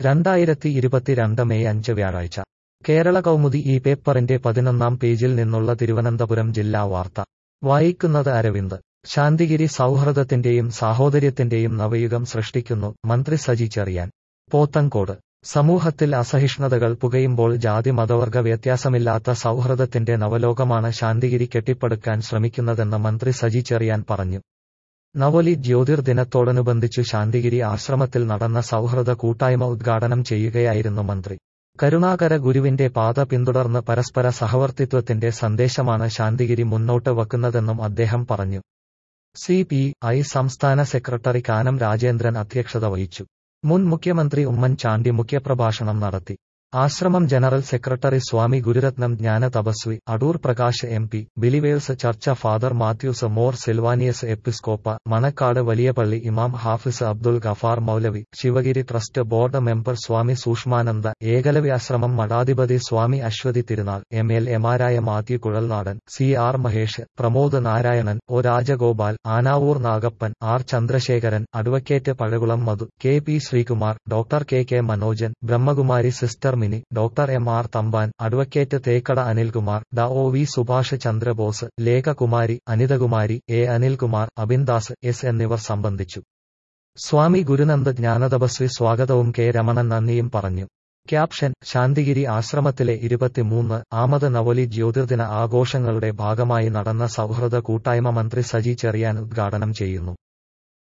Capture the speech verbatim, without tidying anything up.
രണ്ടായിരത്തി ഇരുപത്തിരണ്ട് മെയ് അഞ്ച് വ്യാഴാഴ്ച കേരള കൗമുദി ഈ പേപ്പറിന്റെ പതിനൊന്നാം പേജിൽ നിന്നുള്ള തിരുവനന്തപുരം ജില്ലാ വാർത്ത വായിക്കുന്നത് അരവിന്ദ്. ശാന്തിഗിരി സൗഹൃദത്തിന്റെയും സാഹോദര്യത്തിന്റെയും നവയുഗം സൃഷ്ടിക്കുന്നു, മന്ത്രി സജി ചെറിയാൻ. പോത്തൻകോട്. സമൂഹത്തിൽ അസഹിഷ്ണുതകൾ പുകയുമ്പോൾ ജാതി മതവർഗ വ്യത്യാസമില്ലാത്ത സൗഹൃദത്തിന്റെ നവലോകമാണ് ശാന്തിഗിരി കെട്ടിപ്പടുക്കാൻ ശ്രമിക്കുന്നതെന്ന് മന്ത്രി സജി ചെറിയാൻ പറഞ്ഞു. നവൊലി ജ്യോതിർദിനത്തോടനുബന്ധിച്ചു ശാന്തിഗിരി ആശ്രമത്തിൽ നടന്ന സൗഹൃദ കൂട്ടായ്മ ഉദ്ഘാടനം ചെയ്യുകയായിരുന്നു മന്ത്രി. കരുണാകര ഗുരുവിന്റെ പാത പിന്തുടർന്ന് പരസ്പര സഹവർത്തിത്വത്തിന്റെ സന്ദേശമാണ് ശാന്തിഗിരി മുന്നോട്ട് വയ്ക്കുന്നതെന്നും അദ്ദേഹം പറഞ്ഞു. സി പി ഐ സംസ്ഥാന സെക്രട്ടറി കാനം രാജേന്ദ്രൻ അധ്യക്ഷത വഹിച്ചു. മുൻ മുഖ്യമന്ത്രി ഉമ്മൻ ചാണ്ടി മുഖ്യപ്രഭാഷണം നടത്തി. ആശ്രമം general secretary Swami Gururathnam Jnana Thapaswi, Adoor Prakash M P, believers church father Mathews Mor Silvanios Episcopa, Manacaud Valiyapalli ഇമാം ഹാഫിസ് അബ്ദുൽ ഗഫാർ മൗലവി, Sivagiri trust board member Swami Sukshmananda, Ekalavyashramam മഠാധിപതി സ്വാമി അശ്വതി തിരുനാൾ, എം എൽ എമാരായ Mathew Kuzhalnadan, C R Mahesh, Pramod Narayanan, O Rajagopal, Anavoor Nagappan, R Chandrasekharan, advocate Pazhakulam Madhu, K P Sreekumar, doctor K K Manojan, Brahmakumari sister Mini, doctor M R Thampan, advocate Thekkada Anilkumar, da O V Subhash Chandrabose, Lekhakumari, Anithakumari, A Anilkumar, Abindas S എന്നിവർ സംബന്ധിച്ചു. സ്വാമി ഗുരുനന്ദ ജ്ഞാനതപസ്വി സ്വാഗതവും K Ramanan നന്ദിയും പറഞ്ഞു. Caption: Santhigiri ആശ്രമത്തിലെ ഇരുപത്തിമൂന്ന് ആമത് നവൊലി ജ്യോതിർദിന ആഘോഷങ്ങളുടെ ഭാഗമായി നടന്ന സൗഹൃദ കൂട്ടായ്മ മന്ത്രി സജി ചെറിയാൻ ഉദ്ഘാടനം ചെയ്യുന്നു.